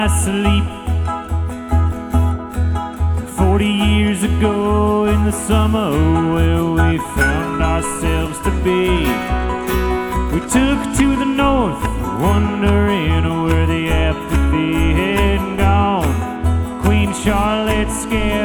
sleep. 40 years ago in the summer where we found ourselves to be, we took to the north, wondering where the apathy had gone. Queen Charlotte scared